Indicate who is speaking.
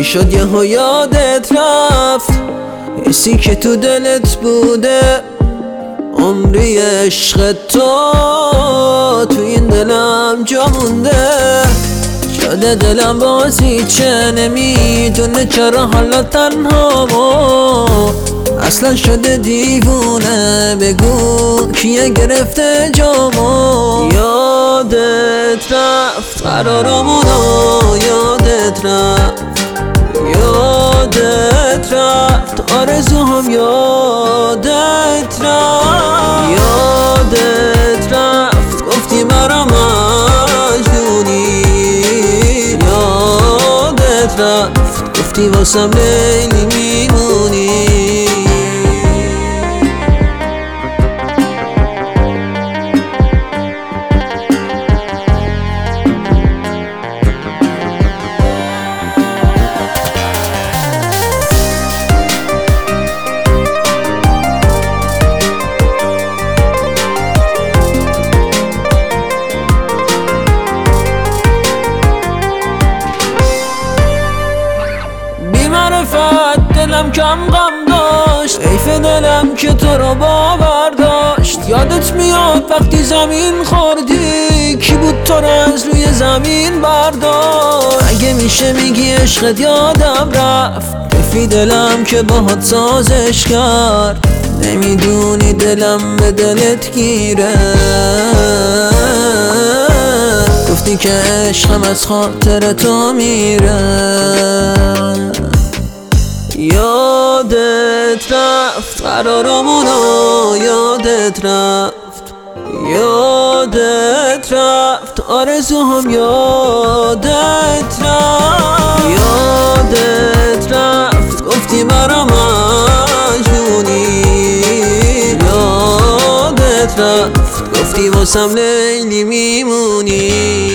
Speaker 1: چی شد یهو یادت رفت؟ حسی که تو دلت بوده عمری عشق تو این دلم جا مونده. شده دلم بازی چه نمیدونه چرا حالا تنهامو اصلا شده دیوونه. بگو کیه گرفته جامو؟ یادت رفت قرارمونو، یادت رفت، یادت رفت آرزوهم، یادت رفت، یادت رفت گفتی مرا مجنونی، یادت رفت گفتی واسم لیلی میمونی. دلم کم غم داشت، حیف دلم که تو رو باور داشت. یادت میاد وقتی زمین خوردی کی بود تو رو از روی زمین برداشت؟ اگه میشه میگی عشقت یادم رفت، تفی دلم که باهات سازش کرد. نمیدونی دلم به دلت گیره، گفتی که عشقم از خاطر تو میره. یادت رفت قرارمونو، یادت رفت، یادت رفت آرزوهم، یادت رفت، یادت رفت گفتی مرا مجنونی، یادت رفت گفتی واسم لیلی میمونی.